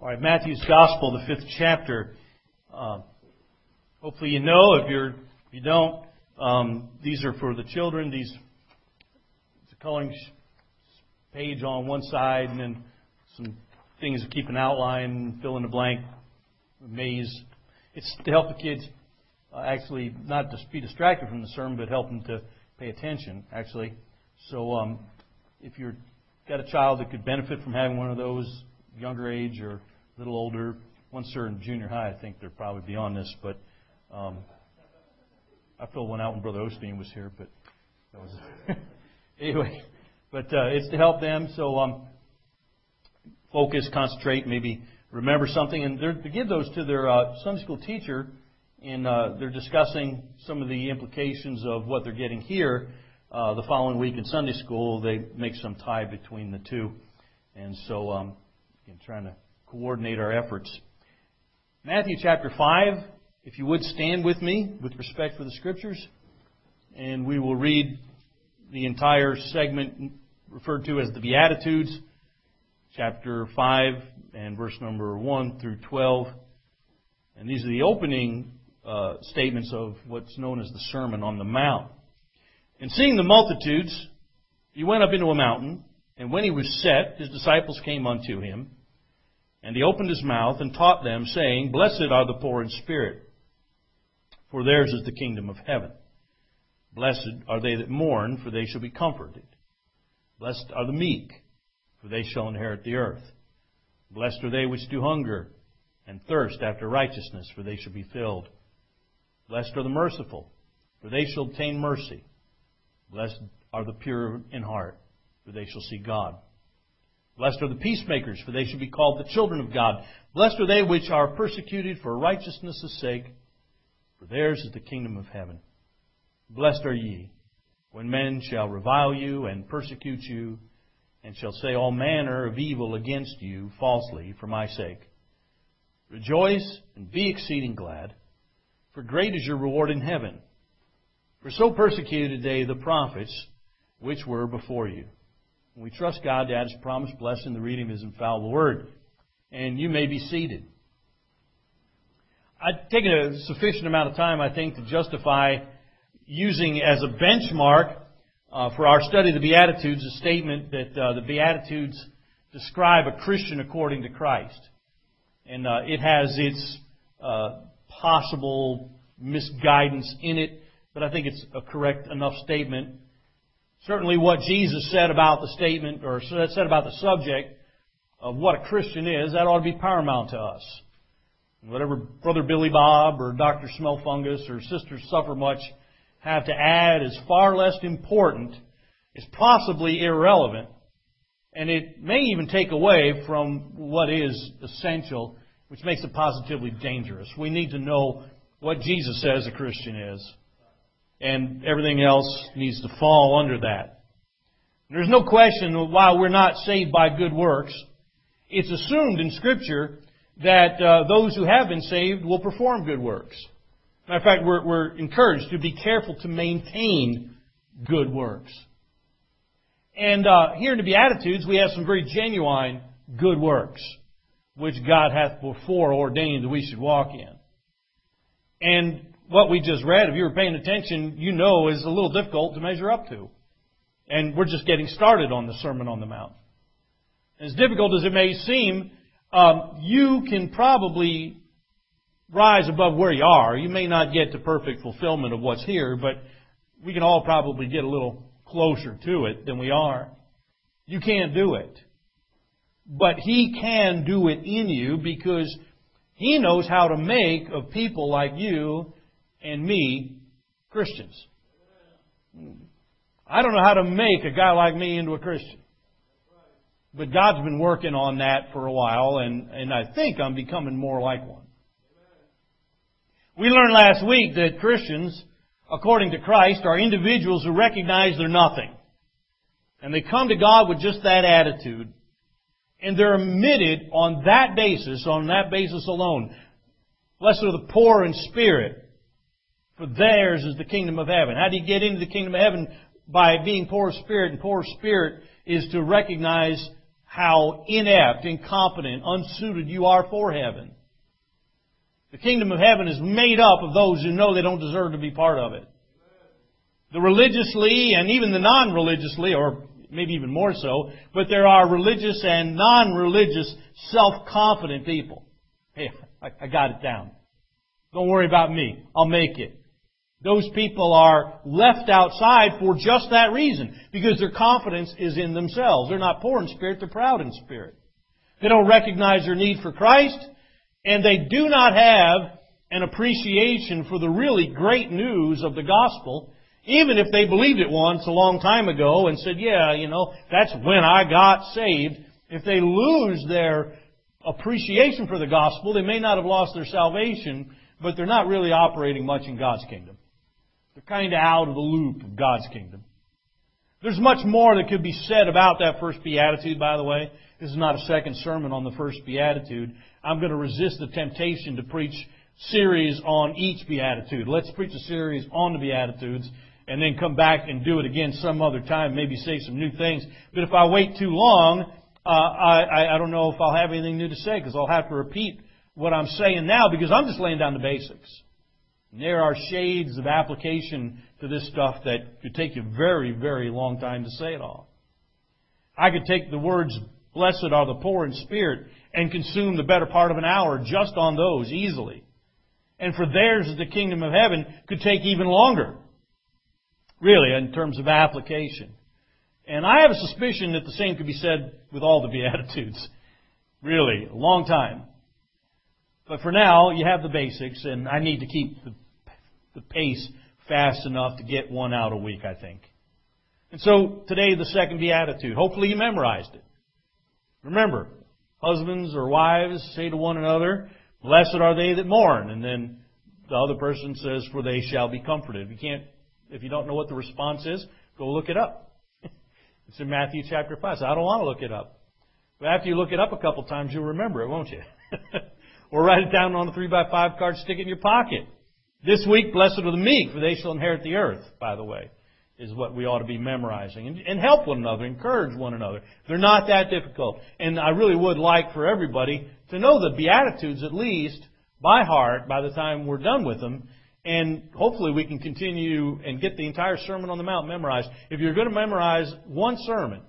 All right, Matthew's Gospel, the 5th chapter. Hopefully you know. If you don't, these are for the children. It's a coloring page on one side, and then some things to keep an outline, fill in the blank, maze. It's to help the kids actually not to be distracted from the sermon, but help them to pay attention, actually. So if you've got a child that could benefit from having one of those, younger age or a little older, once they're in junior high, I think they're probably beyond this, but I filled one out when Brother Osteen was here, but that was anyway. But it's to help them, so focus, concentrate, maybe remember something, and they're to give those to their Sunday school teacher, and they're discussing some of the implications of what they're getting here. The following week in Sunday school, they make some tie between the two, and so trying to coordinate our efforts. Matthew chapter 5, if you would stand with me with respect for the Scriptures, and we will read the entire segment referred to as the Beatitudes, chapter 5 and verse number 1 through 12. And these are the opening statements of what's known as the Sermon on the Mount. And seeing the multitudes, he went up into a mountain, and when he was set, his disciples came unto him. And he opened his mouth and taught them, saying, Blessed are the poor in spirit, for theirs is the kingdom of heaven. Blessed are they that mourn, for they shall be comforted. Blessed are the meek, for they shall inherit the earth. Blessed are they which do hunger and thirst after righteousness, for they shall be filled. Blessed are the merciful, for they shall obtain mercy. Blessed are the pure in heart, for they shall see God. Blessed are the peacemakers, for they shall be called the children of God. Blessed are they which are persecuted for righteousness' sake, for theirs is the kingdom of heaven. Blessed are ye, when men shall revile you and persecute you, and shall say all manner of evil against you falsely for my sake. Rejoice and be exceeding glad, for great is your reward in heaven. For so persecuted they the prophets which were before you. We trust God to add His promised blessing, the reading of His infallible Word. And you may be seated. I've taken a sufficient amount of time, I think, to justify using as a benchmark for our study of the Beatitudes a statement that the Beatitudes describe a Christian according to Christ. And it has its possible misguidance in it, but I think it's a correct enough statement. Certainly what Jesus said about the statement, or said about the subject of what a Christian is, that ought to be paramount to us. Whatever Brother Billy Bob or Dr. Smellfungus or Sister Suffermuch have to add is far less important, is possibly irrelevant, and it may even take away from what is essential, which makes it positively dangerous. We need to know what Jesus says a Christian is. And everything else needs to fall under that. There's no question why we're not saved by good works. It's assumed in Scripture that those who have been saved will perform good works. Matter of fact, we're encouraged to be careful to maintain good works. And here in the Beatitudes, we have some very genuine good works, which God hath before ordained that we should walk in. And what we just read, if you were paying attention, you know is a little difficult to measure up to. And we're just getting started on the Sermon on the Mount. As difficult as it may seem, you can probably rise above where you are. You may not get to perfect fulfillment of what's here, but we can all probably get a little closer to it than we are. You can't do it. But He can do it in you because He knows how to make of people like you and me Christians. I don't know how to make a guy like me into a Christian. But God's been working on that for a while, and I think I'm becoming more like one. We learned last week that Christians, according to Christ, are individuals who recognize they're nothing. And they come to God with just that attitude. And they're admitted on that basis alone. Blessed are the poor in spirit, for theirs is the kingdom of heaven. How do you get into the kingdom of heaven? By being poor of spirit. And poor of spirit is to recognize how inept, incompetent, unsuited you are for heaven. The kingdom of heaven is made up of those who know they don't deserve to be part of it. The religiously and even the non-religiously, or maybe even more so, but there are religious and non-religious, self-confident people. Hey, I got it down. Don't worry about me. I'll make it. Those people are left outside for just that reason, because their confidence is in themselves. They're not poor in spirit, they're proud in spirit. They don't recognize their need for Christ, and they do not have an appreciation for the really great news of the gospel, even if they believed it once a long time ago and said, yeah, that's when I got saved. If they lose their appreciation for the gospel, they may not have lost their salvation, but they're not really operating much in God's kingdom. They're kind of out of the loop of God's kingdom. There's much more that could be said about that first beatitude, by the way. This is not a second sermon on the first beatitude. I'm going to resist the temptation to preach series on each beatitude. Let's preach a series on the beatitudes and then come back and do it again some other time, maybe say some new things. But if I wait too long, I don't know if I'll have anything new to say, because I'll have to repeat what I'm saying now, because I'm just laying down the basics. And there are shades of application to this stuff that could take you a very, very long time to say it all. I could take the words, blessed are the poor in spirit, and consume the better part of an hour just on those easily. And for theirs is the kingdom of heaven could take even longer, really, in terms of application. And I have a suspicion that the same could be said with all the Beatitudes. Really, a long time. But for now, you have the basics, and I need to keep the pace fast enough to get one out a week, I think. And so, today, the second Beatitude. Hopefully you memorized it. Remember, husbands or wives say to one another, blessed are they that mourn. And then the other person says, for they shall be comforted. If you don't know what the response is, go look it up. It's in Matthew chapter 5. So I don't want to look it up. But after you look it up a couple times, you'll remember it, won't you? Or write it down on a 3x5 card, stick it in your pocket. This week, blessed are the meek, for they shall inherit the earth, by the way, is what we ought to be memorizing. And help one another, encourage one another. They're not that difficult. And I really would like for everybody to know the Beatitudes at least by heart by the time we're done with them. And hopefully we can continue and get the entire Sermon on the Mount memorized. If you're going to memorize one sermon,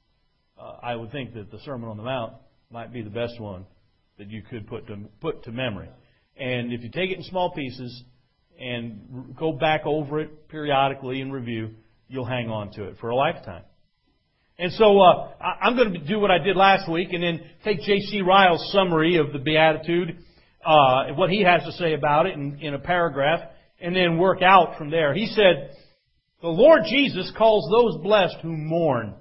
I would think that the Sermon on the Mount might be the best one that you could put to memory. And if you take it in small pieces and go back over it periodically in review, you'll hang on to it for a lifetime. And so I'm going to do what I did last week and then take J.C. Ryle's summary of the Beatitude, what he has to say about it in a paragraph, and then work out from there. He said, the Lord Jesus calls those blessed who mourn.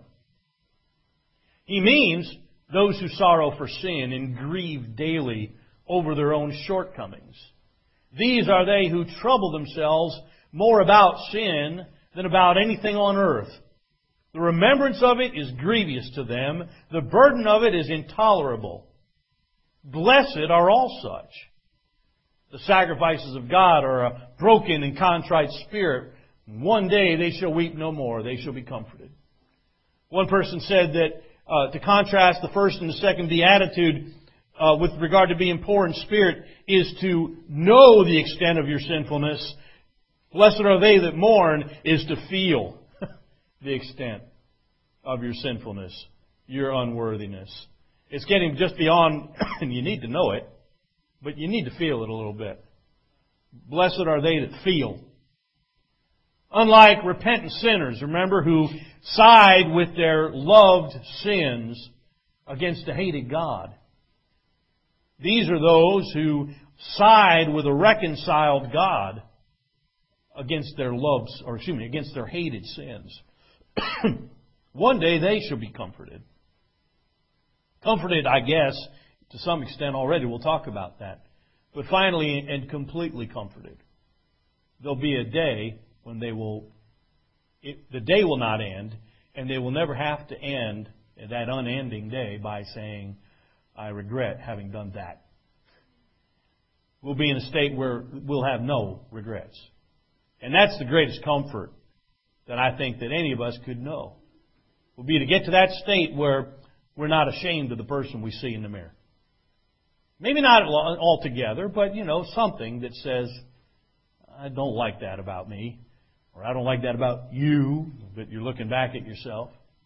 He means those who sorrow for sin and grieve daily over their own shortcomings. These are they who trouble themselves more about sin than about anything on earth. The remembrance of it is grievous to them. The burden of it is intolerable. Blessed are all such. The sacrifices of God are a broken and contrite spirit. One day they shall weep no more. They shall be comforted. One person said that to contrast the first and the second beatitude with regard to being poor in spirit is to know the extent of your sinfulness. Blessed are they that mourn is to feel the extent of your sinfulness, your unworthiness. It's getting just beyond, and you need to know it, but you need to feel it a little bit. Blessed are they that feel. Unlike repentant sinners, remember, who side with their loved sins against a hated God. These are those who side with a reconciled God against their against their hated sins. One day they shall be comforted. Comforted, I guess, to some extent already. We'll talk about that. But finally and completely comforted. There'll be a day when the day will not end, and they will never have to end that unending day by saying, I regret having done that. We'll be in a state where we'll have no regrets. And that's the greatest comfort that I think that any of us could know. Will be to get to that state where we're not ashamed of the person we see in the mirror. Maybe not altogether, but, something that says, I don't like that about me, or I don't like that about you, but you're looking back at yourself.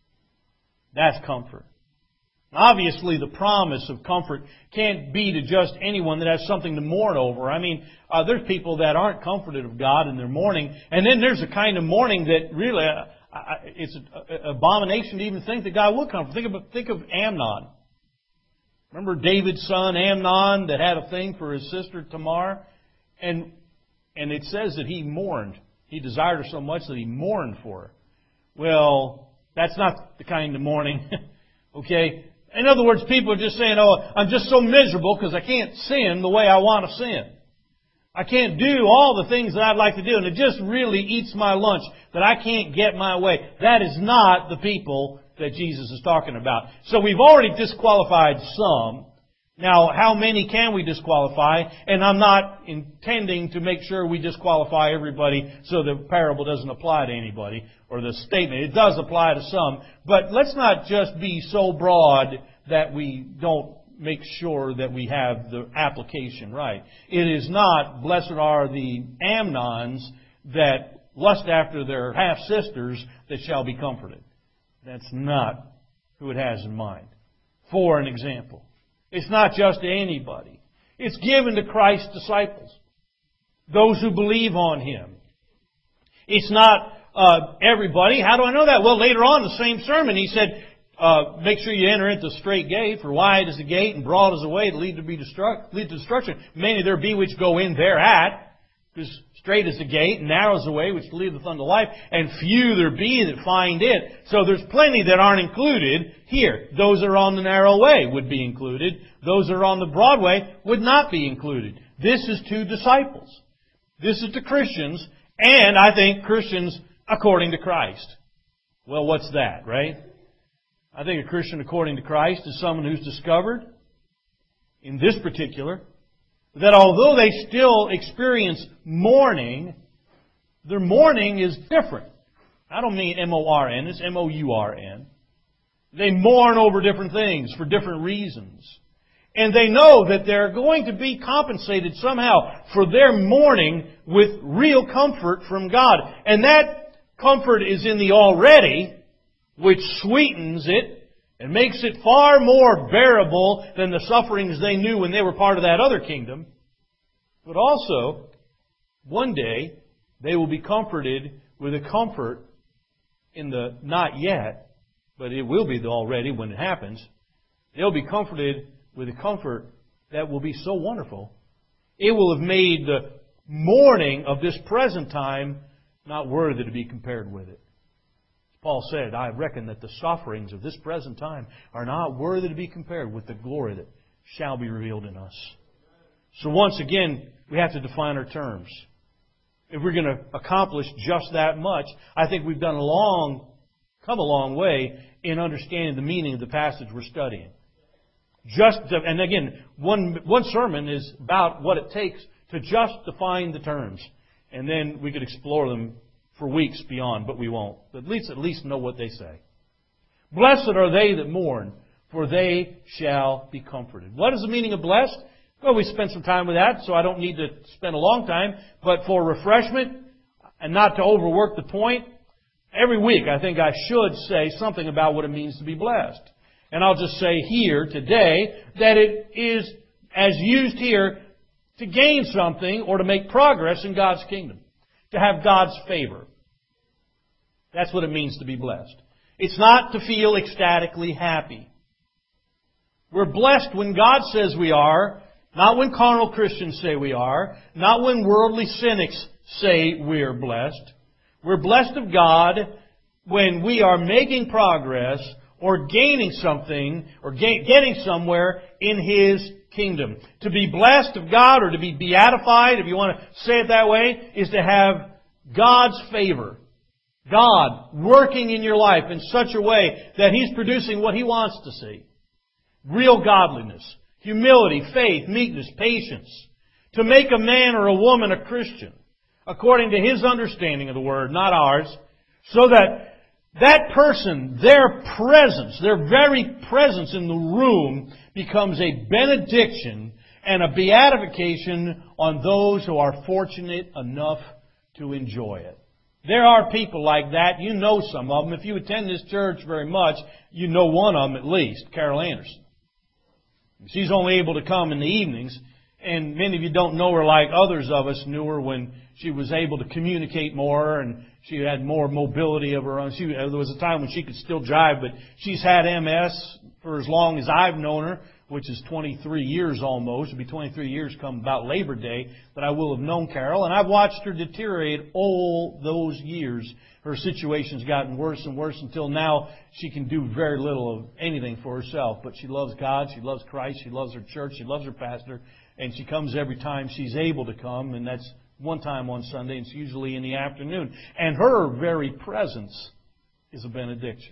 That's comfort. Obviously, the promise of comfort can't be to just anyone that has something to mourn over. I mean, there's people that aren't comforted of God in their mourning, and then there's a kind of mourning that really, it's an abomination to even think that God would comfort. Think of Amnon. Remember David's son Amnon that had a thing for his sister Tamar? And it says that he mourned. He desired her so much that he mourned for her. Well, that's not the kind of mourning. Okay? In other words, people are just saying, oh, I'm just so miserable because I can't sin the way I want to sin. I can't do all the things that I'd like to do, and it just really eats my lunch that I can't get my way. That is not the people that Jesus is talking about. So we've already disqualified some. Now, how many can we disqualify? And I'm not intending to make sure we disqualify everybody so the parable doesn't apply to anybody, or the statement. It does apply to some. But let's not just be so broad that we don't make sure that we have the application right. It is not, blessed are the Amnons that lust after their half-sisters that shall be comforted. That's not who it has in mind. For an example. It's not just to anybody. It's given to Christ's disciples. Those who believe on Him. It's not everybody. How do I know that? Well, later on in the same sermon, He said, make sure you enter into the straight gate, for wide is the gate and broad is the way to lead to destruction. Many there be which go in thereat. Because straight is the gate, and narrow is the way which leadeth unto life, and few there be that find it. So there's plenty that aren't included here. Those that are on the narrow way would be included. Those that are on the broad way would not be included. This is to disciples. This is to Christians, and I think Christians according to Christ. Well, what's that, right? I think a Christian according to Christ is someone who's discovered, in this particular, that although they still experience mourning, their mourning is different. I don't mean M-O-R-N, it's M-O-U-R-N. They mourn over different things for different reasons. And they know that they're going to be compensated somehow for their mourning with real comfort from God. And that comfort is in the already, which sweetens it and makes it far more bearable than the sufferings they knew when they were part of that other kingdom. But also, one day, they will be comforted with a comfort in the not yet, but it will be the already when it happens. They'll be comforted with a comfort that will be so wonderful. It will have made the mourning of this present time not worthy to be compared with it. Paul said, I reckon that the sufferings of this present time are not worthy to be compared with the glory that shall be revealed in us. So once again, we have to define our terms. If we're going to accomplish just that much, I think we've come a long way in understanding the meaning of the passage we're studying. And again, one sermon is about what it takes to just define the terms. And then we could explore them for weeks beyond, but we won't. But at least know what they say. Blessed are they that mourn, for they shall be comforted. What is the meaning of blessed? Well, we spent some time with that, so I don't need to spend a long time. But for refreshment, and not to overwork the point, every week I think I should say something about what it means to be blessed. And I'll just say here today that it is, as used here, to gain something or to make progress in God's kingdom. To have God's favor. That's what it means to be blessed. It's not to feel ecstatically happy. We're blessed when God says we are, not when carnal Christians say we are, not when worldly cynics say we're blessed. We're blessed of God when we are making progress or gaining something or getting somewhere in His kingdom. To be blessed of God or to be beatified, if you want to say it that way, is to have God's favor. God working in your life in such a way that He's producing what He wants to see. Real godliness, humility, faith, meekness, patience. To make a man or a woman a Christian, according to His understanding of the Word, not ours, so that that person, their presence, their very presence in the room becomes a benediction and a beatification on those who are fortunate enough to enjoy it. There are people like that. You know some of them. If you attend this church very much, you know one of them at least, Carol Anderson. She's only able to come in the evenings, and many of you don't know her like others of us knew her when she was able to communicate more and she had more mobility of her own. There was a time when she could still drive, but she's had MS for as long as I've known her, which is 23 years almost. It'll be 23 years come about Labor Day that I will have known Carol. And I've watched her deteriorate all those years. Her situation's gotten worse and worse until now she can do very little of anything for herself. But she loves God, she loves Christ, she loves her church, she loves her pastor, and she comes every time she's able to come, and that's one time on Sunday, and it's usually in the afternoon. And her very presence is a benediction.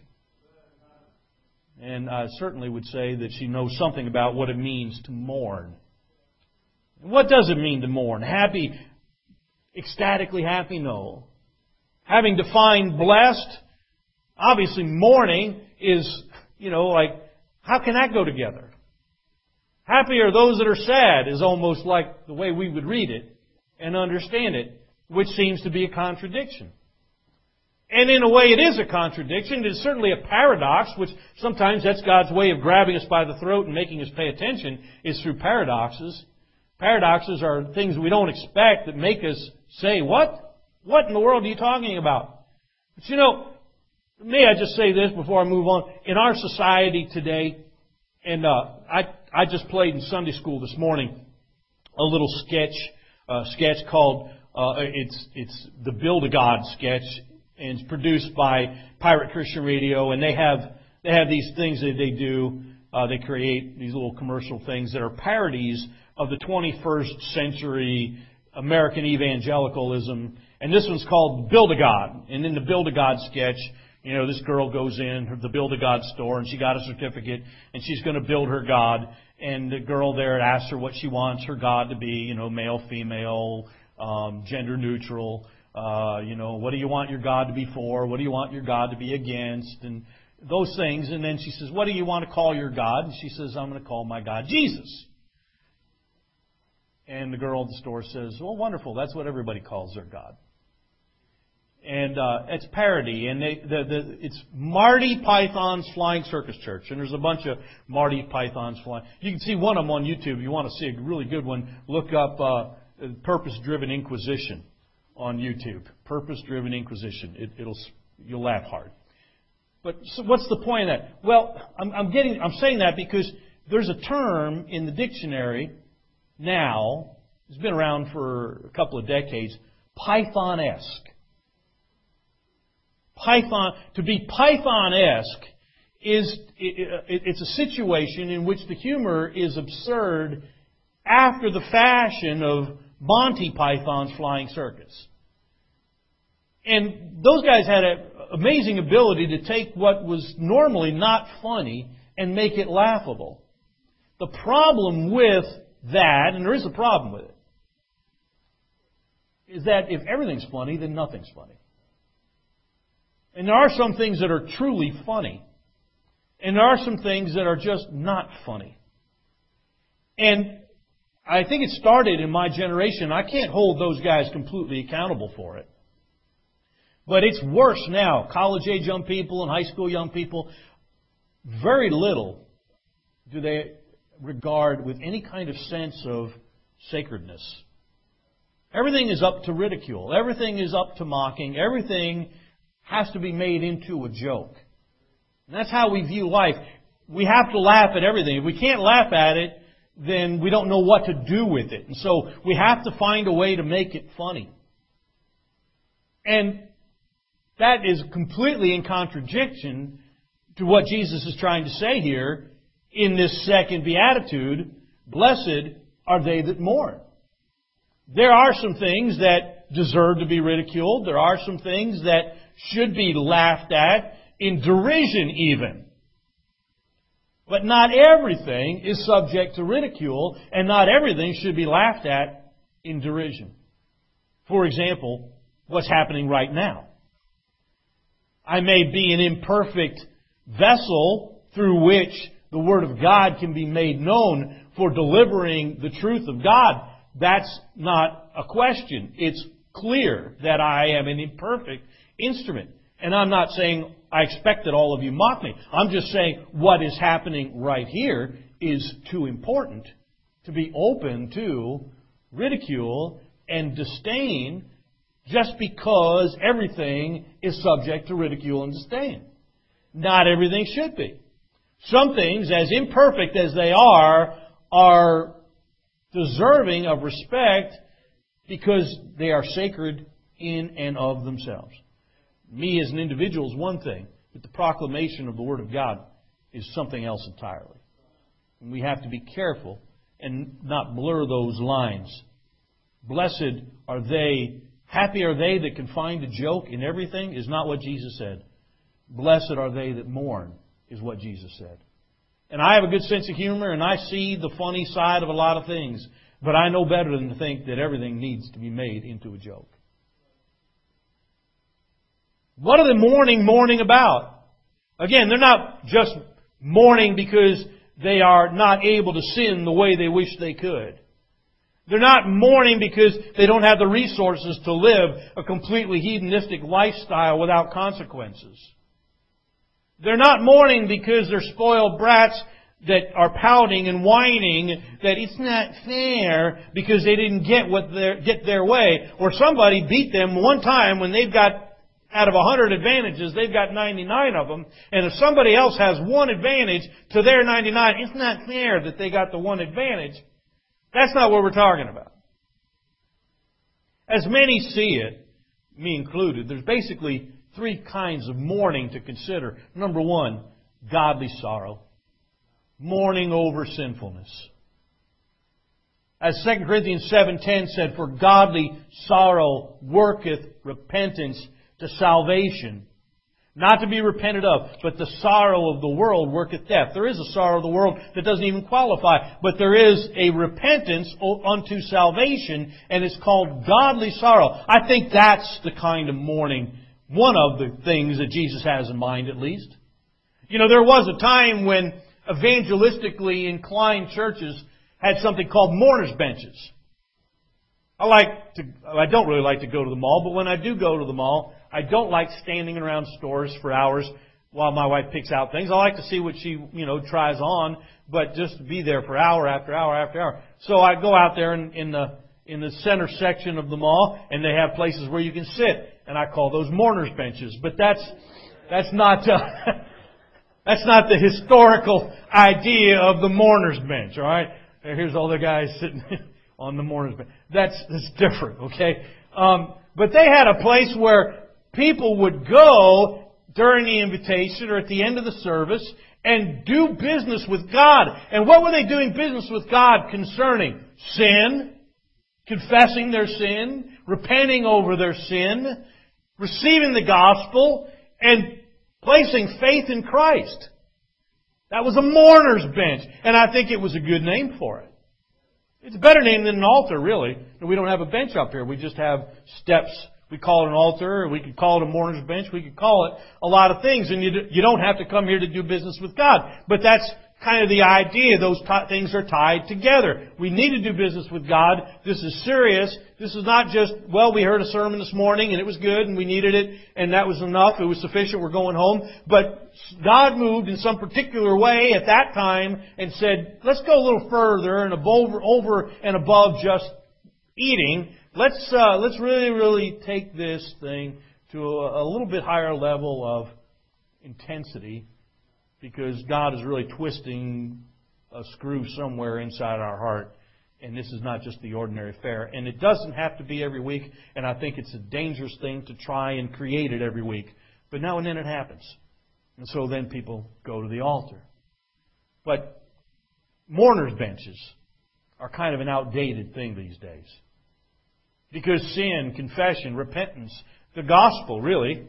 And I certainly would say that she knows something about what it means to mourn. What does it mean to mourn? Happy, ecstatically happy? No. Having defined blessed, obviously mourning is, like, how can that go together? Happy are those that are sad is almost like the way we would read it and understand it, which seems to be a contradiction. And in a way it is a contradiction. It is certainly a paradox, which sometimes that's God's way of grabbing us by the throat and making us pay attention, is through paradoxes. Paradoxes are things we don't expect that make us say, what? What in the world are you talking about? But may I just say this before I move on? In our society today, and I just played in Sunday school this morning a little sketch called, it's the Build-A-God sketch, and it's produced by Pirate Christian Radio, and they have these things that they do. They create these little commercial things that are parodies of the 21st century American evangelicalism. And this one's called Build-A-God. And in the Build-A-God sketch, this girl goes in the Build-A-God store, and she got a certificate, and she's going to build her God. And the girl there asks her what she wants her God to be, male, female, gender neutral. What do you want your God to be for? What do you want your God to be against? And those things. And then she says, what do you want to call your God? And she says, I'm going to call my God Jesus. And the girl at the store says, well, wonderful. That's what everybody calls their God. And it's parody. And it's Marty Python's Flying Circus Church. And there's a bunch of Marty Python's Flying. You can see one of them on YouTube. If you want to see a really good one, look up Purpose-Driven Inquisition on YouTube. Purpose-Driven Inquisition. You'll laugh hard. But so what's the point of that? Well, I'm saying that because there's a term in the dictionary now, it's been around for a couple of decades, Python-esque. To be Python-esque it's a situation in which the humor is absurd after the fashion of Monty Python's Flying Circus. And those guys had an amazing ability to take what was normally not funny and make it laughable. The problem with that, and there is a problem with it, is that if everything's funny, then nothing's funny. And there are some things that are truly funny. And there are some things that are just not funny. And I think it started in my generation. I can't hold those guys completely accountable for it. But it's worse now. College-age young people and high school young people, very little do they regard with any kind of sense of sacredness. Everything is up to ridicule. Everything is up to mocking. Everything has to be made into a joke. And that's how we view life. We have to laugh at everything. If we can't laugh at it, then we don't know what to do with it. And so we have to find a way to make it funny. And that is completely in contradiction to what Jesus is trying to say here in this second beatitude. Blessed are they that mourn. There are some things that deserve to be ridiculed. There are some things that should be laughed at, in derision even. But not everything is subject to ridicule, and not everything should be laughed at in derision. For example, what's happening right now. I may be an imperfect vessel through which the Word of God can be made known for delivering the truth of God. That's not a question. It's clear that I am an imperfect instrument. And I'm not saying I expect that all of you mock me. I'm just saying what is happening right here is too important to be open to ridicule and disdain just because everything is subject to ridicule and disdain. Not everything should be. Some things, as imperfect as they are deserving of respect because they are sacred in and of themselves. Me as an individual is one thing, but the proclamation of the Word of God is something else entirely. And we have to be careful and not blur those lines. Blessed are they, happy are they that can find a joke in everything, is not what Jesus said. Blessed are they that mourn, is what Jesus said. And I have a good sense of humor, and I see the funny side of a lot of things. But I know better than to think that everything needs to be made into a joke. What are they mourning about? Again, they're not just mourning because they are not able to sin the way they wish they could. They're not mourning because they don't have the resources to live a completely hedonistic lifestyle without consequences. They're not mourning because they're spoiled brats that are pouting and whining that it's not fair because they didn't get their way, or somebody beat them one time when they've got, out of 100 advantages, they've got 99 of them, and if somebody else has one advantage to their 99, it's not fair that they got the one advantage. That's not what we're talking about. As many see it, me included, there's basically three kinds of mourning to consider. Number one, godly sorrow. Mourning over sinfulness. As 2 Corinthians 7:10 said, for godly sorrow worketh repentance to salvation. Not to be repented of, but the sorrow of the world worketh death. There is a sorrow of the world that doesn't even qualify, but there is a repentance unto salvation, and it's called godly sorrow. I think that's the kind of mourning, one of the things that Jesus has in mind at least. You know, there was a time when evangelistically inclined churches had something called mourners' benches. I don't really like to go to the mall, but when I do go to the mall, I don't like standing around stores for hours while my wife picks out things. I like to see what she, tries on, but just to be there for hour after hour after hour. So I go out there in the center section of the mall, and they have places where you can sit, and I call those mourners' benches. But that's not that's not the historical idea of the mourners' bench. All right, here's all the guys sitting on the mourners' bench. That's different, okay? But they had a place where people would go during the invitation or at the end of the service and do business with God. And what were they doing business with God concerning? Sin, confessing their sin, repenting over their sin, receiving the gospel, and placing faith in Christ. That was a mourner's bench. And I think it was a good name for it. It's a better name than an altar, really. We don't have a bench up here. We just have steps. We call it an altar, or we could call it a mourner's bench. We could call it a lot of things, and you don't have to come here to do business with God. But that's kind of the idea. Those things are tied together. We need to do business with God. This is serious. This is not just, we heard a sermon this morning, and it was good, and we needed it, and that was enough. It was sufficient. We're going home. But God moved in some particular way at that time and said, let's go a little further and over and above just eating. Let's really take this thing to a little bit higher level of intensity, because God is really twisting a screw somewhere inside our heart, and this is not just the ordinary fare. And it doesn't have to be every week, and I think it's a dangerous thing to try and create it every week. But now and then it happens. And so then people go to the altar. But mourners' benches are kind of an outdated thing these days. Because sin, confession, repentance, the gospel, really,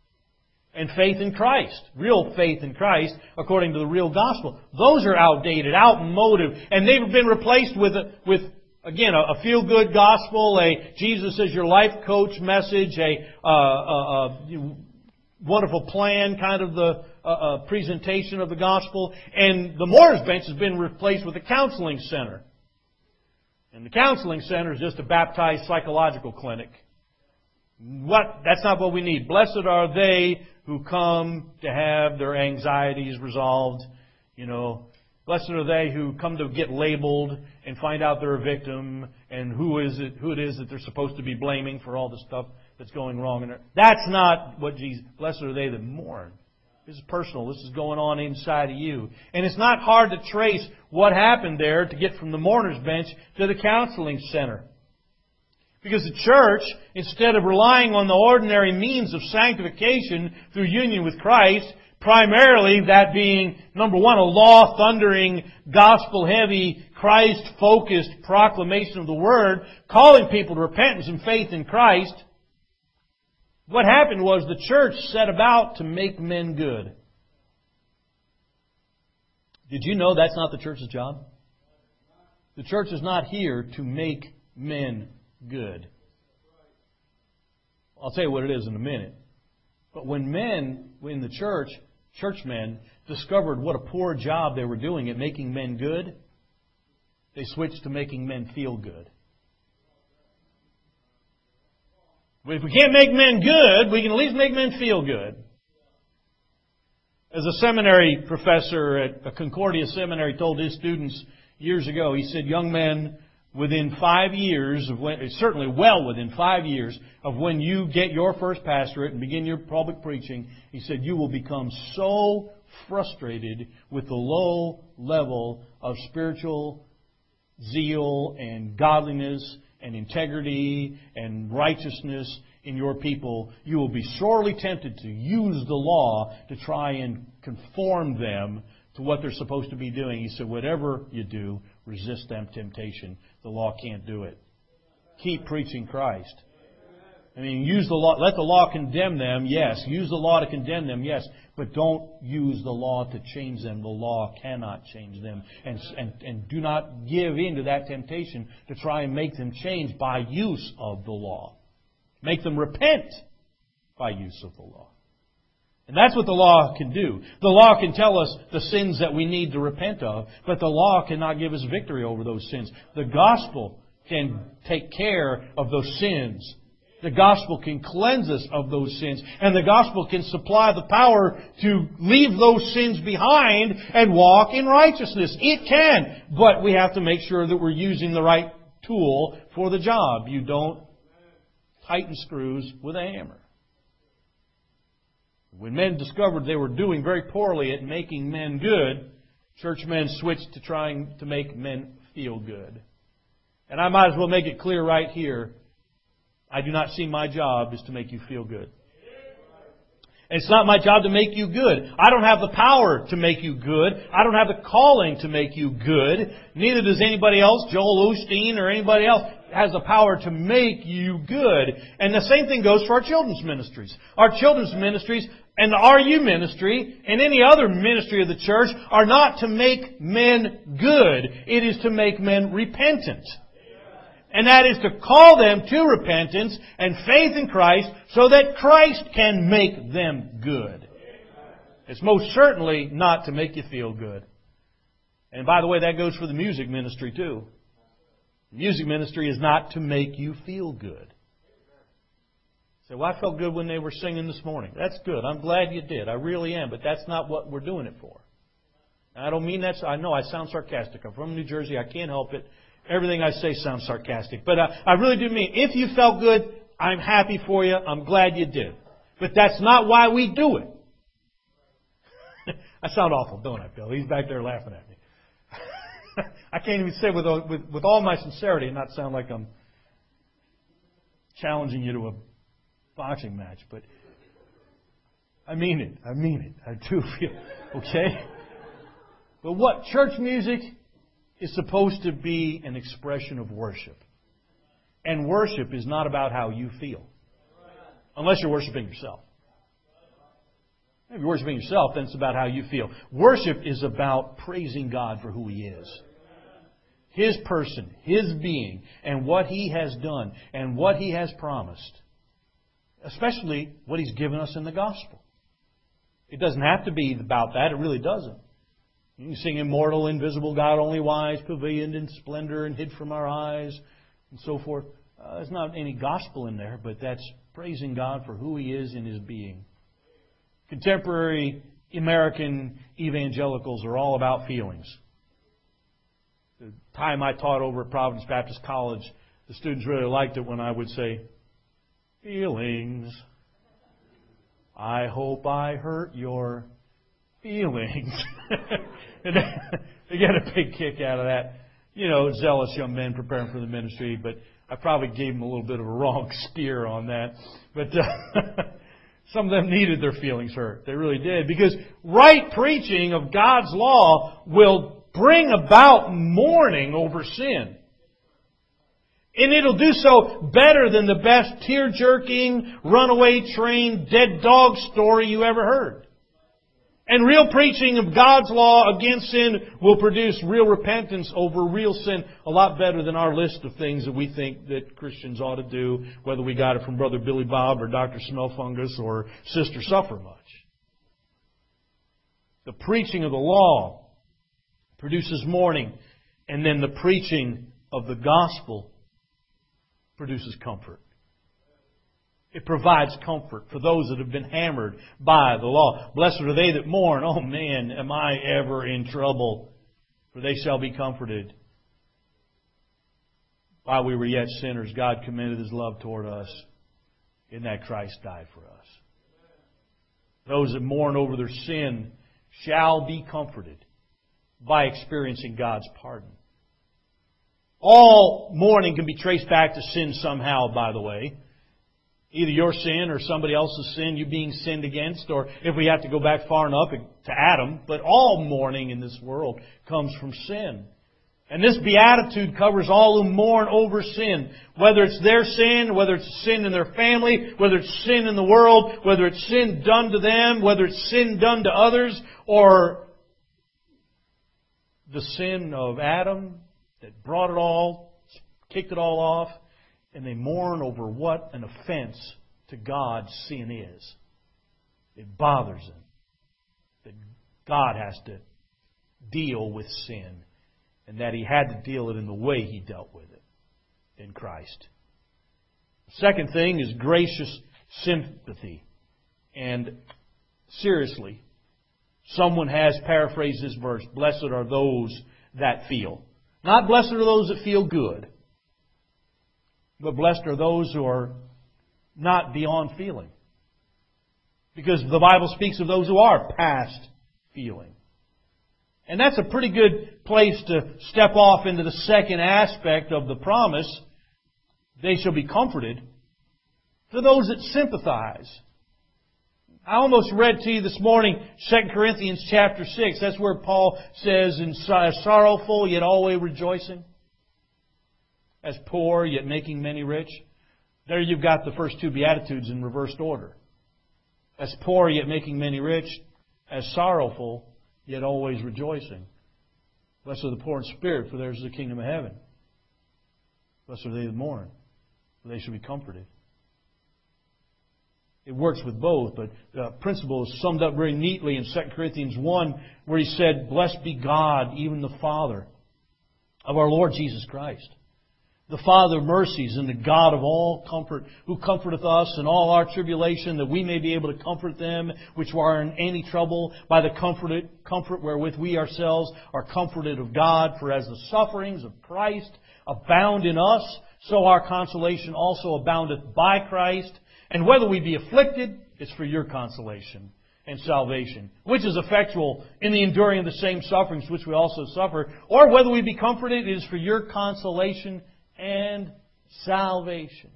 and faith in Christ, real faith in Christ, according to the real gospel, those are outdated, outmoded, and they've been replaced with again, a feel-good gospel, a Jesus is your life coach message, wonderful plan, kind of the presentation of the gospel. And the mourner's bench has been replaced with a counseling center. And the counseling center is just a baptized psychological clinic. That's not what we need. Blessed are they who come to have their anxieties resolved. Blessed are they who come to get labeled and find out they're a victim and who it is that they're supposed to be blaming for all the stuff that's going wrong in there. That's not what Jesus. Blessed are they that mourn. This is personal. This is going on inside of you. And it's not hard to trace what happened there to get from the mourner's bench to the counseling center. Because the church, instead of relying on the ordinary means of sanctification through union with Christ, primarily that being, number one, a law-thundering, gospel-heavy, Christ-focused proclamation of the Word, calling people to repentance and faith in Christ, what happened was the church set about to make men good. Did you know that's not the church's job? The church is not here to make men good. I'll tell you what it is in a minute. But when men in the church, churchmen, discovered what a poor job they were doing at making men good, they switched to making men feel good. But if we can't make men good, we can at least make men feel good. As a seminary professor at a Concordia seminary told his students years ago, he said, young men, within 5 years, certainly well within 5 years of when you get your first pastorate and begin your public preaching, he said, you will become so frustrated with the low level of spiritual zeal and godliness and integrity and righteousness in your people, you will be sorely tempted to use the law to try and conform them to what they're supposed to be doing. He said, whatever you do, resist them temptation. The law can't do it. Keep preaching Christ. Use the law. Let the law condemn them, yes. Use the law to condemn them, yes. But don't use the law to change them. The law cannot change them. And do not give in to that temptation to try and make them change by use of the law. Make them repent by use of the law. And that's what the law can do. The law can tell us the sins that we need to repent of, but the law cannot give us victory over those sins. The gospel can take care of those sins. The gospel can cleanse us of those sins. And the gospel can supply the power to leave those sins behind and walk in righteousness. It can. But we have to make sure that we're using the right tool for the job. You don't tighten screws with a hammer. When men discovered they were doing very poorly at making men good, churchmen switched to trying to make men feel good. And I might as well make it clear right here, I do not see my job is to make you feel good. It's not my job to make you good. I don't have the power to make you good. I don't have the calling to make you good. Neither does anybody else, Joel Osteen or anybody else, has the power to make you good. And the same thing goes for our children's ministries. Our children's ministries and the RU ministry and any other ministry of the church are not to make men good. It is to make men repentant. And that is to call them to repentance and faith in Christ so that Christ can make them good. It's most certainly not to make you feel good. And by the way, that goes for the music ministry too. The music ministry is not to make you feel good. Say, well, I felt good when they were singing this morning. That's good. I'm glad you did. I really am. But that's not what we're doing it for. And I don't mean that. I know I sound sarcastic. I'm from New Jersey. I can't help it. Everything I say sounds sarcastic. But I really do mean, if you felt good, I'm happy for you. I'm glad you did. But that's not why we do it. I sound awful, don't I, Bill? He's back there laughing at me. I can't even say with all my sincerity and not sound like I'm challenging you to a boxing match. But I mean it. I mean it. I do feel, okay? But what? Church music is supposed to be an expression of worship. And worship is not about how you feel. Unless you're worshiping yourself. If you're worshiping yourself, then it's about how you feel. Worship is about praising God for who He is. His person, His being, and what He has done, and what He has promised. Especially what He's given us in the gospel. It doesn't have to be about that. It really doesn't. You can sing immortal, invisible, God only wise, pavilioned in splendor and hid from our eyes, and so forth. There's not any gospel in there, but that's praising God for who He is in His being. Contemporary American evangelicals are all about feelings. The time I taught over at Providence Baptist College, the students really liked it when I would say, feelings. I hope I hurt your feelings. And they get a big kick out of that. You know, zealous young men preparing for the ministry, but I probably gave them a little bit of a wrong steer on that. But some of them needed their feelings hurt. They really did. Because right preaching of God's law will bring about mourning over sin. And it'll do so better than the best tear-jerking, runaway train, dead dog story you ever heard. And real preaching of God's law against sin will produce real repentance over real sin a lot better than our list of things that we think that Christians ought to do, whether we got it from Brother Billy Bob or Dr. Smellfungus or Sister Suffermuch. The preaching of the law produces mourning, and then the preaching of the gospel produces comfort. It provides comfort for those that have been hammered by the law. Blessed are they that mourn. Oh man, am I ever in trouble? For they shall be comforted. While we were yet sinners, God commended His love toward us in that Christ died for us. Those that mourn over their sin shall be comforted by experiencing God's pardon. All mourning can be traced back to sin somehow, by the way. Either your sin or somebody else's sin, you being sinned against, or if we have to go back far enough to Adam. But all mourning in this world comes from sin. And this beatitude covers all who mourn over sin. Whether it's their sin, whether it's sin in their family, whether it's sin in the world, whether it's sin done to them, whether it's sin done to others, or the sin of Adam that brought it all, kicked it all off. And they mourn over what an offense to God sin is. It bothers them that God has to deal with sin, and that He had to deal it in the way He dealt with it in Christ. The second thing is gracious sympathy. And seriously, someone has paraphrased this verse, blessed are those that feel. Not blessed are those that feel good. But blessed are those who are not beyond feeling. Because the Bible speaks of those who are past feeling. And that's a pretty good place to step off into the second aspect of the promise. They shall be comforted. For those that sympathize. I almost read to you this morning 2 Corinthians chapter 6. That's where Paul says, sorrowful yet always rejoicing. As poor, yet making many rich. There you've got the first two Beatitudes in reversed order. As poor, yet making many rich. As sorrowful, yet always rejoicing. Blessed are the poor in spirit, for theirs is the kingdom of heaven. Blessed are they that mourn, for they shall be comforted. It works with both, but the principle is summed up very neatly in 2 Corinthians 1, where he said, blessed be God, even the Father of our Lord Jesus Christ. The Father of mercies and the God of all comfort, who comforteth us in all our tribulation, that we may be able to comfort them which are in any trouble by the comfort wherewith we ourselves are comforted of God. For as the sufferings of Christ abound in us, so our consolation also aboundeth by Christ. And whether we be afflicted, it's for your consolation and salvation, which is effectual in the enduring of the same sufferings which we also suffer. Or whether we be comforted, it is for your consolation and salvation.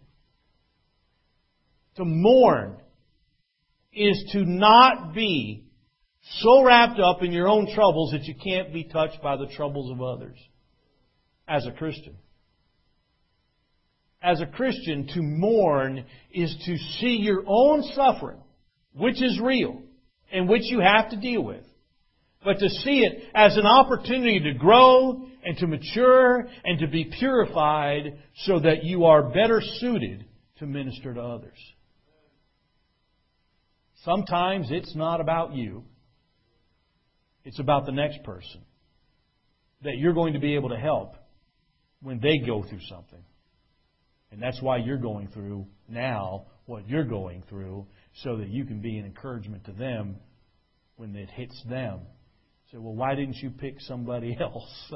To mourn is to not be so wrapped up in your own troubles that you can't be touched by the troubles of others as a Christian. As a Christian, to mourn is to see your own suffering, which is real and which you have to deal with, but to see it as an opportunity to grow and to mature and to be purified so that you are better suited to minister to others. Sometimes it's not about you. It's about the next person that you're going to be able to help when they go through something. And that's why you're going through now what you're going through, so that you can be an encouragement to them when it hits them. Say, well, why didn't you pick somebody else?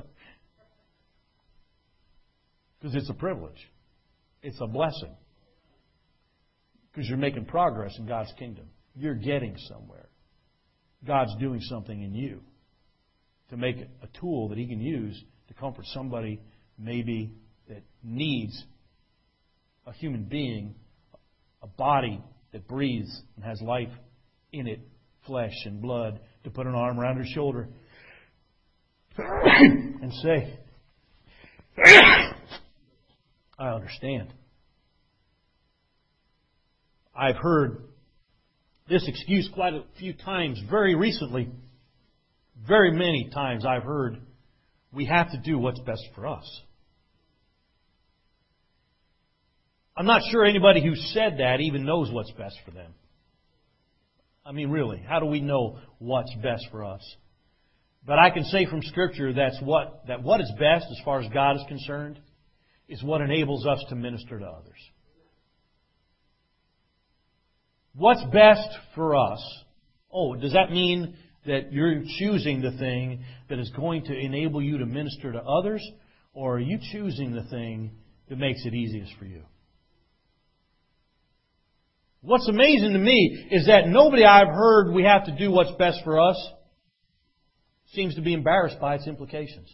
Because it's a privilege. It's a blessing. Because you're making progress in God's kingdom. You're getting somewhere. God's doing something in you to make it a tool that He can use to comfort somebody maybe that needs a human being, a body that breathes and has life in it, flesh and blood, to put an arm around her shoulder and say, I understand. I've heard this excuse quite a few times very recently. Very many times I've heard, we have to do what's best for us. I'm not sure anybody who said that even knows what's best for them. I mean, really, how do we know what's best for us? But I can say from Scripture that what is best as far as God is concerned is what enables us to minister to others. What's best for us? Oh, does that mean that you're choosing the thing that is going to enable you to minister to others? Or are you choosing the thing that makes it easiest for you? What's amazing to me is that nobody I've heard we have to do what's best for us seems to be embarrassed by its implications.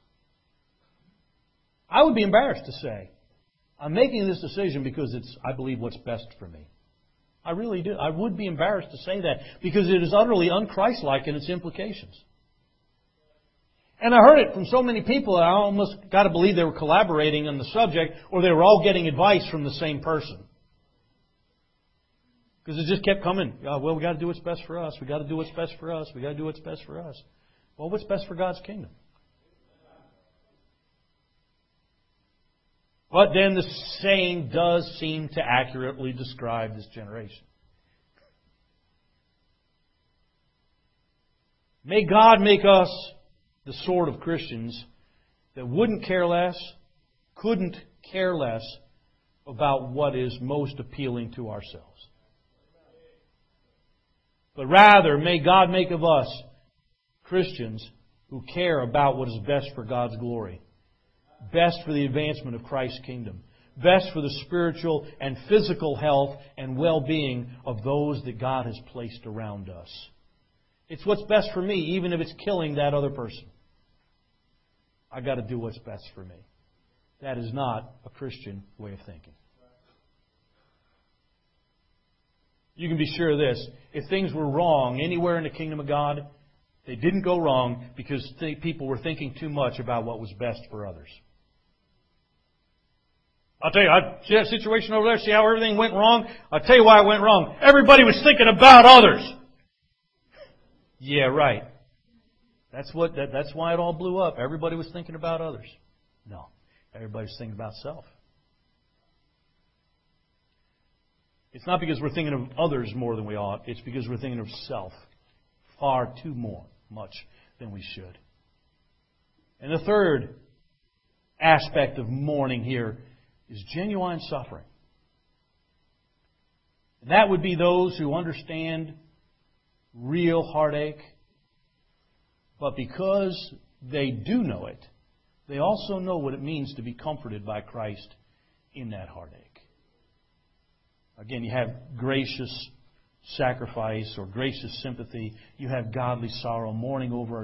I would be embarrassed to say, I'm making this decision because I believe what's best for me. I really do. I would be embarrassed to say that because it is utterly un-Christ-like in its implications. And I heard it from so many people that I almost got to believe they were collaborating on the subject, or they were all getting advice from the same person. Because it just kept coming. Oh, well, we got to do what's best for us. We got to do what's best for us. We got to do what's best for us. Well, what's best for God's kingdom? But then the saying does seem to accurately describe this generation. May God make us the sort of Christians that wouldn't care less, couldn't care less about what is most appealing to ourselves. But rather, may God make of us Christians who care about what is best for God's glory, best for the advancement of Christ's kingdom, best for the spiritual and physical health and well-being of those that God has placed around us. It's what's best for me, even if it's killing that other person. I've got to do what's best for me. That is not a Christian way of thinking. You can be sure of this. If things were wrong anywhere in the kingdom of God, they didn't go wrong because people were thinking too much about what was best for others. I'll tell you, I see that situation over there, see how everything went wrong? I'll tell you why it went wrong. Everybody was thinking about others. Yeah, right. That's why it all blew up. Everybody was thinking about others. No, everybody's thinking about self. It's not because we're thinking of others more than we ought. It's because we're thinking of self far too much than we should. And the third aspect of mourning here is genuine suffering. And that would be those who understand real heartache, but because they do know it, they also know what it means to be comforted by Christ in that heartache. Again, you have gracious sacrifice or gracious sympathy. You have godly sorrow, mourning over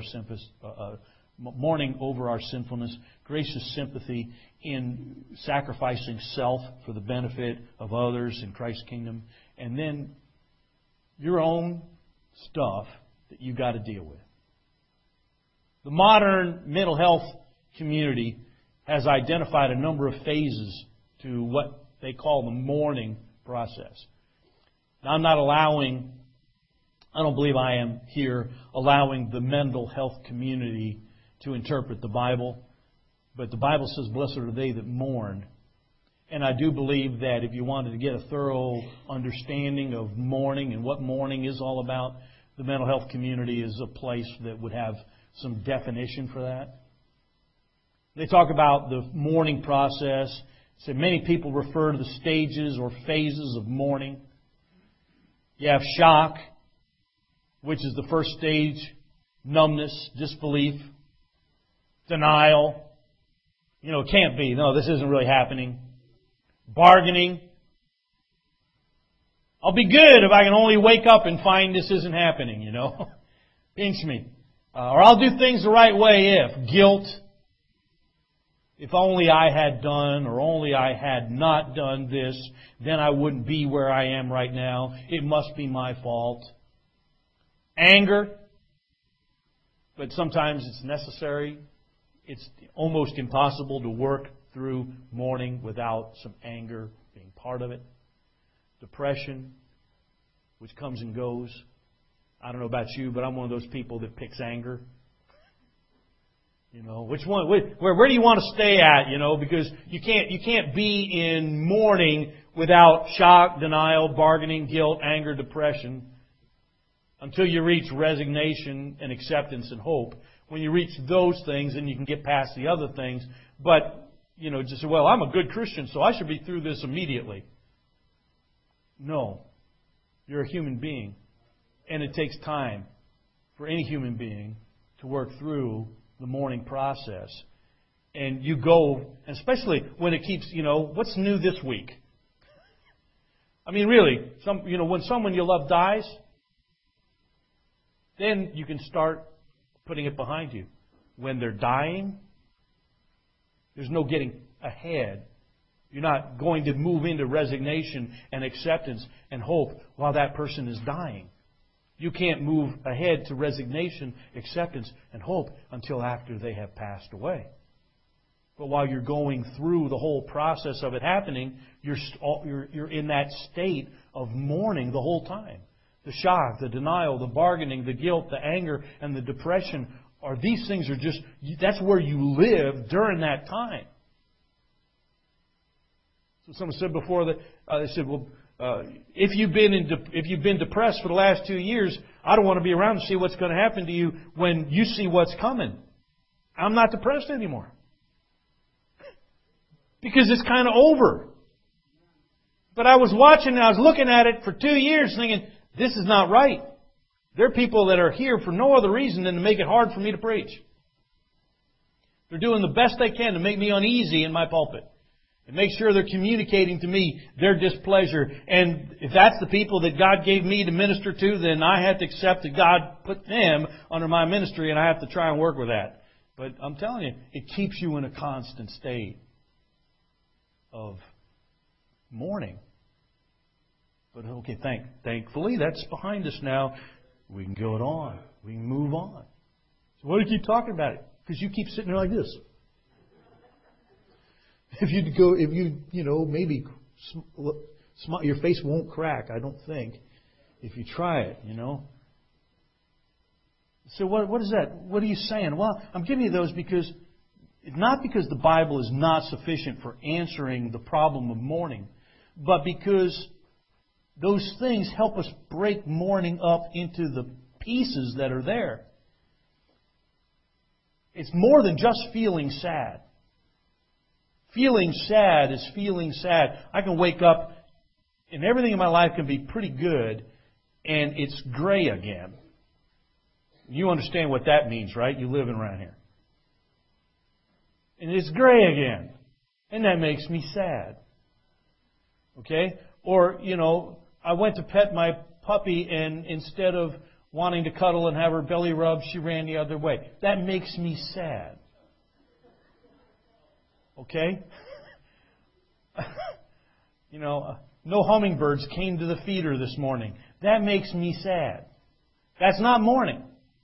our sinfulness, gracious sympathy in sacrificing self for the benefit of others in Christ's kingdom, and then your own stuff that you've got to deal with. The modern mental health community has identified a number of phases to what they call the mourning process. Now, I don't believe I am here allowing the mental health community to interpret the Bible, but the Bible says, blessed are they that mourn. And I do believe that if you wanted to get a thorough understanding of mourning and what mourning is all about, the mental health community is a place that would have some definition for that. They talk about the mourning process. So many people refer to the stages or phases of mourning. You have shock, which is the first stage, numbness, disbelief, denial. It can't be. No, this isn't really happening. Bargaining. I'll be good if I can only wake up and find this isn't happening, Pinch me. Or I'll do things the right way if. Guilt. If only I had done or only I had not done this, then I wouldn't be where I am right now. It must be my fault. Anger. But sometimes it's necessary. It's almost impossible to work through mourning without some anger being part of it. Depression, which comes and goes. I don't know about you, but I'm one of those people that picks anger. Which one? Where do you want to stay at? Because you can't be in mourning without shock, denial, bargaining, guilt, anger, depression, until you reach resignation and acceptance and hope. When you reach those things, then you can get past the other things. But just say, well, I'm a good Christian, so I should be through this immediately. No, you're a human being, and it takes time for any human being to work through the mourning process. And you go, especially when it keeps, what's new this week? I mean, really, when someone you love dies, then you can start putting it behind you. When they're dying, there's no getting ahead. You're not going to move into resignation and acceptance and hope while that person is dying. You can't move ahead to resignation, acceptance, and hope until after they have passed away. But while you're going through the whole process of it happening, you're in that state of mourning the whole time. The shock, the denial, the bargaining, the guilt, the anger, and the depression, these things are just, that's where you live during that time. So someone said before that, they said, well, if you've been depressed for the last 2 years, I don't want to be around to see what's going to happen to you when you see what's coming. I'm not depressed anymore. Because it's kind of over. But I was watching and I was looking at it for 2 years thinking, this is not right. There are people that are here for no other reason than to make it hard for me to preach. They're doing the best they can to make me uneasy in my pulpit. And make sure they're communicating to me their displeasure. And if that's the people that God gave me to minister to, then I have to accept that God put them under my ministry and I have to try and work with that. But I'm telling you, it keeps you in a constant state of mourning. But okay, thankfully that's behind us now. We can go on. We can move on. So why do you keep talking about it? Because you keep sitting there like this. Maybe your face won't crack, I don't think, if you try it, So what is that? What are you saying? Well, I'm giving you those because, not because the Bible is not sufficient for answering the problem of mourning, but because those things help us break mourning up into the pieces that are there. It's more than just feeling sad. Feeling sad is feeling sad. I can wake up and everything in my life can be pretty good and it's gray again. You understand what that means, right? You live around here. And it's gray again. And that makes me sad. Okay? Or, I went to pet my puppy and instead of wanting to cuddle and have her belly rubbed, she ran the other way. That makes me sad. Okay? No hummingbirds came to the feeder this morning. That makes me sad. That's not mourning.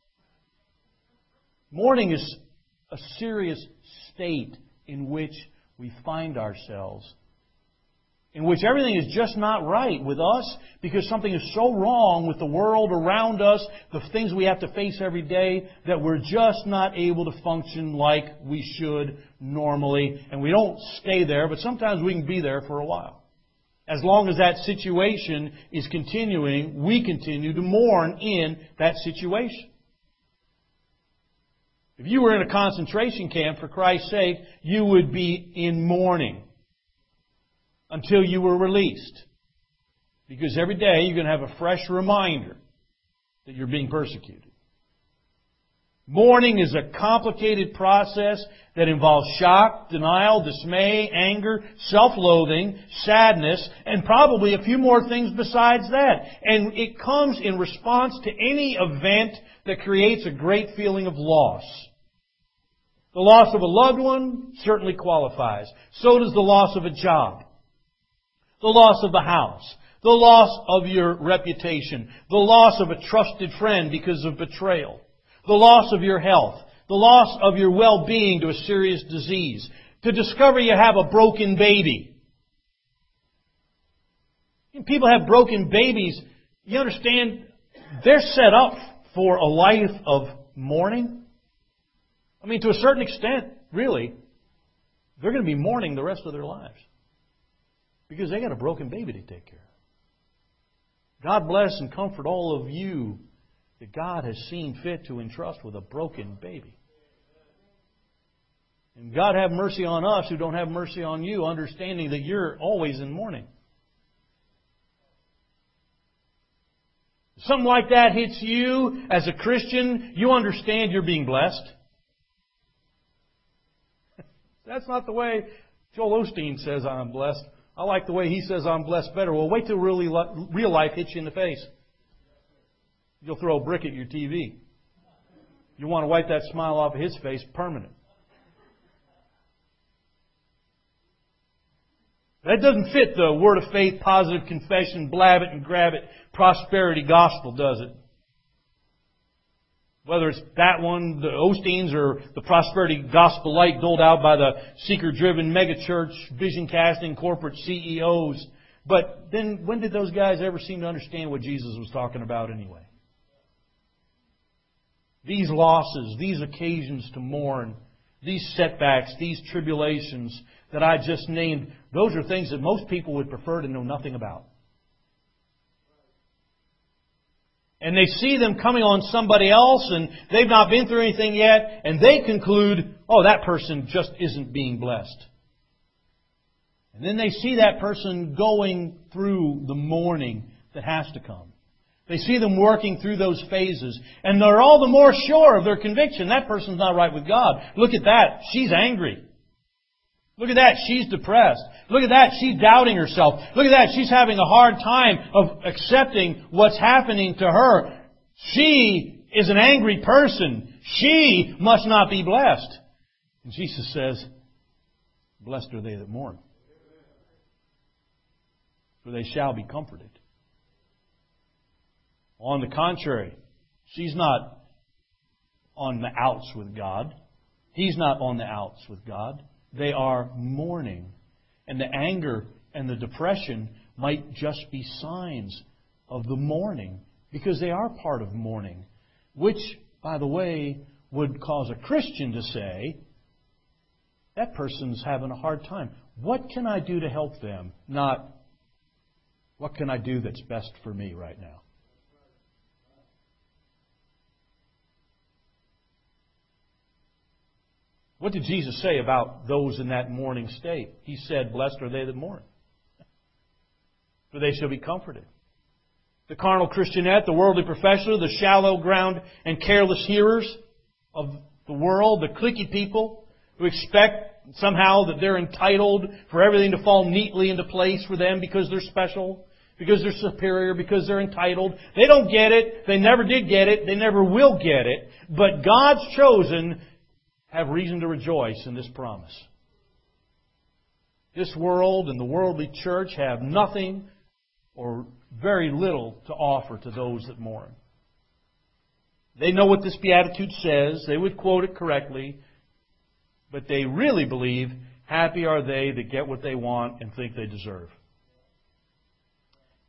Mourning is a serious state in which we find ourselves in which everything is just not right with us because something is so wrong with the world around us, the things we have to face every day, that we're just not able to function like we should normally. And we don't stay there, but sometimes we can be there for a while. As long as that situation is continuing, we continue to mourn in that situation. If you were in a concentration camp, for Christ's sake, you would be in mourning until you were released. Because every day you're going to have a fresh reminder that you're being persecuted. Mourning is a complicated process that involves shock, denial, dismay, anger, self-loathing, sadness, and probably a few more things besides that. And it comes in response to any event that creates a great feeling of loss. The loss of a loved one certainly qualifies. So does the loss of a job. The loss of the house. The loss of your reputation. The loss of a trusted friend because of betrayal. The loss of your health. The loss of your well-being to a serious disease. To discover you have a broken baby. When people have broken babies, you understand, they're set up for a life of mourning. I mean, to a certain extent, really, they're going to be mourning the rest of their lives. Because they got a broken baby to take care of. God bless and comfort all of you that God has seen fit to entrust with a broken baby. And God have mercy on us who don't have mercy on you, understanding that you're always in mourning. If something like that hits you as a Christian, you understand you're being blessed. That's not the way Joel Osteen says I'm blessed. I like the way he says I'm blessed better. Well, wait till real life hits you in the face. You'll throw a brick at your TV. You want to wipe that smile off of his face permanent. That doesn't fit the word of faith, positive confession, blab it and grab it, prosperity gospel, does it? Whether it's that one, the Osteens, or the prosperity gospel light doled out by the seeker-driven megachurch, vision-casting corporate CEOs. But then when did those guys ever seem to understand what Jesus was talking about anyway? These losses, these occasions to mourn, these setbacks, these tribulations that I just named, those are things that most people would prefer to know nothing about. And they see them coming on somebody else, and they've not been through anything yet, and they conclude, oh, that person just isn't being blessed. And then they see that person going through the mourning that has to come. They see them working through those phases, and they're all the more sure of their conviction. That person's not right with God. Look at that. She's angry. Look at that. She's depressed. Look at that. She's doubting herself. Look at that. She's having a hard time of accepting what's happening to her. She is an angry person. She must not be blessed. And Jesus says, blessed are they that mourn, for they shall be comforted. On the contrary, she's not on the outs with God. He's not on the outs with God. They are mourning. And the anger and the depression might just be signs of the mourning, because they are part of mourning. Which, by the way, would cause a Christian to say, that person's having a hard time. What can I do to help them? Not, what can I do that's best for me right now? What did Jesus say about those in that mourning state? He said, blessed are they that mourn, for they shall be comforted. The carnal Christianette, the worldly professor, the shallow ground and careless hearers of the world, the cliquey people who expect somehow that they're entitled for everything to fall neatly into place for them because they're special, because they're superior, because they're entitled. They don't get it. They never did get it. They never will get it. But God's chosen have reason to rejoice in this promise. This world and the worldly church have nothing or very little to offer to those that mourn. They know what this beatitude says. They would quote it correctly. But they really believe, happy are they that get what they want and think they deserve.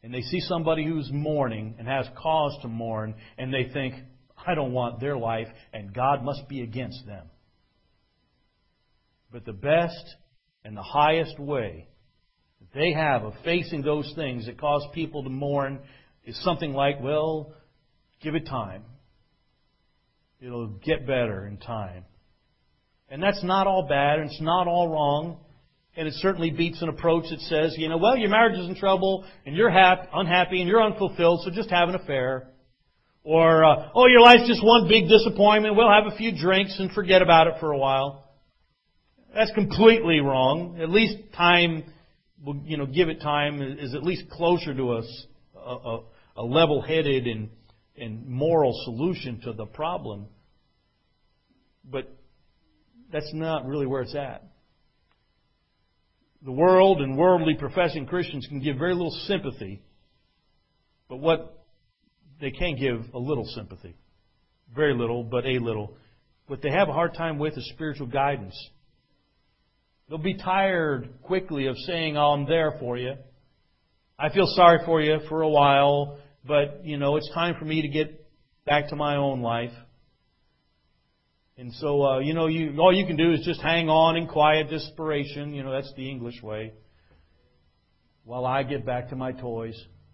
and they see somebody who's mourning and has cause to mourn, and they think, I don't want their life, and God must be against them. But the best and the highest way that they have of facing those things that cause people to mourn is something like, well, give it time. It'll get better in time. And that's not all bad, and it's not all wrong. And it certainly beats an approach that says, well, your marriage is in trouble, and you're unhappy, and you're unfulfilled, so just have an affair. Or, your life's just one big disappointment, we'll have a few drinks and forget about it for a while. That's completely wrong. At least time, give it time, is at least closer to a level-headed and moral solution to the problem. But that's not really where it's at. The world and worldly professing Christians can give very little sympathy, but they can give a little sympathy. Very little, but a little. What they have a hard time with is spiritual guidance. They'll be tired quickly of saying, I'm there for you. I feel sorry for you for a while, but, it's time for me to get back to my own life. And so, all you can do is just hang on in quiet desperation. That's the English way. While I get back to my toys.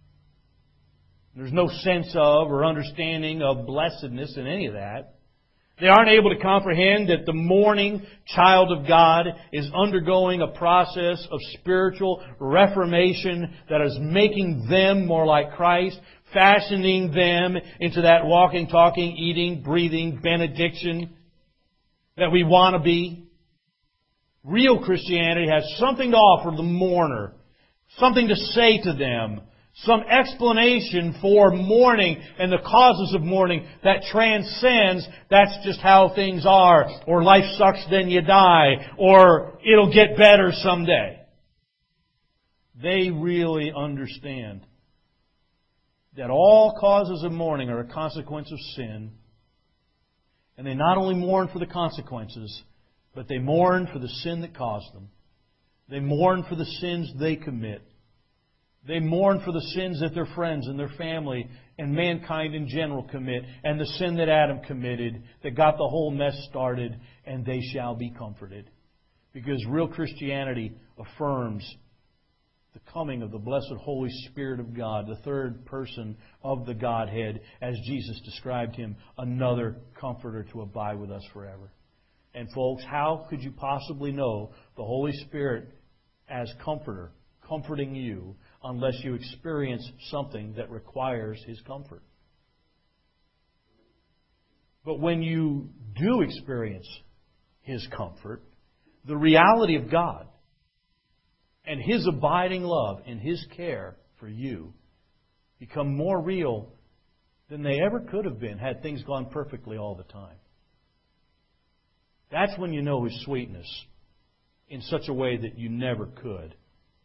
There's no sense of or understanding of blessedness in any of that. They aren't able to comprehend that the mourning child of God is undergoing a process of spiritual reformation that is making them more like Christ, fashioning them into that walking, talking, eating, breathing benediction that we want to be. Real Christianity has something to offer the mourner, something to say to them, some explanation for mourning and the causes of mourning that transcends, that's just how things are, or life sucks then you die, or it'll get better someday. They really understand that all causes of mourning are a consequence of sin. And they not only mourn for the consequences, but they mourn for the sin that caused them. They mourn for the sins they commit. They mourn for the sins that their friends and their family and mankind in general commit, and the sin that Adam committed that got the whole mess started, and they shall be comforted. Because real Christianity affirms the coming of the blessed Holy Spirit of God, the third person of the Godhead, as Jesus described Him, another Comforter to abide with us forever. And folks, how could you possibly know the Holy Spirit as Comforter, comforting you, unless you experience something that requires His comfort? But when you do experience His comfort, the reality of God and His abiding love and His care for you become more real than they ever could have been had things gone perfectly all the time. That's when you know His sweetness in such a way that you never could,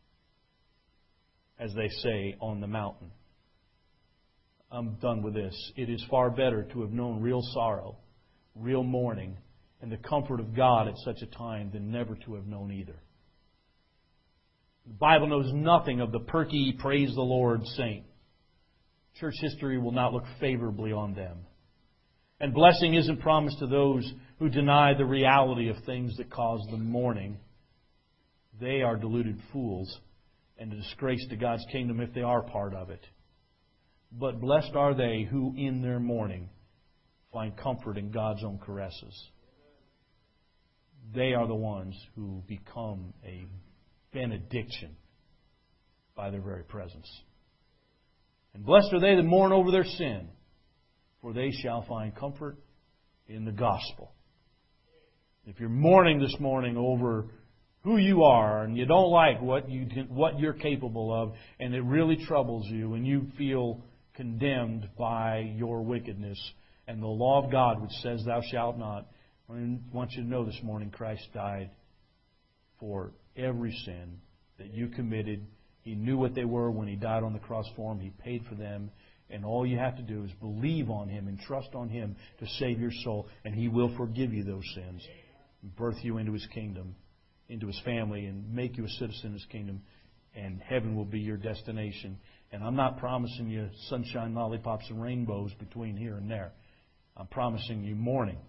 as they say on the mountain. I'm done with this. It is far better to have known real sorrow, real mourning, and the comfort of God at such a time than never to have known either. The Bible knows nothing of the perky, praise the Lord saint. Church history will not look favorably on them. And blessing isn't promised to those who deny the reality of things that cause them mourning. They are deluded fools and a disgrace to God's kingdom if they are part of it. But blessed are they who in their mourning find comfort in God's own caresses. They are the ones who become a benediction by their very presence. And blessed are they that mourn over their sin, for they shall find comfort in the gospel. If you're mourning this morning over who you are and you don't like what you're capable of, and it really troubles you and you feel condemned by your wickedness and the law of God which says thou shalt not, I want you to know this morning Christ died for every sin that you committed. He knew what they were when He died on the cross for them. He paid for them. And all you have to do is believe on Him and trust on Him to save your soul. And He will forgive you those sins, and birth you into His kingdom, into His family, and make you a citizen of His kingdom. And heaven will be your destination. And I'm not promising you sunshine, lollipops, and rainbows between here and there. I'm promising you mourning.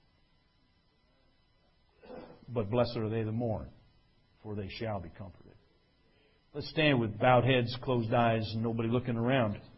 But blessed are they that mourn, for they shall be comforted. Let's stand with bowed heads, closed eyes, and nobody looking around.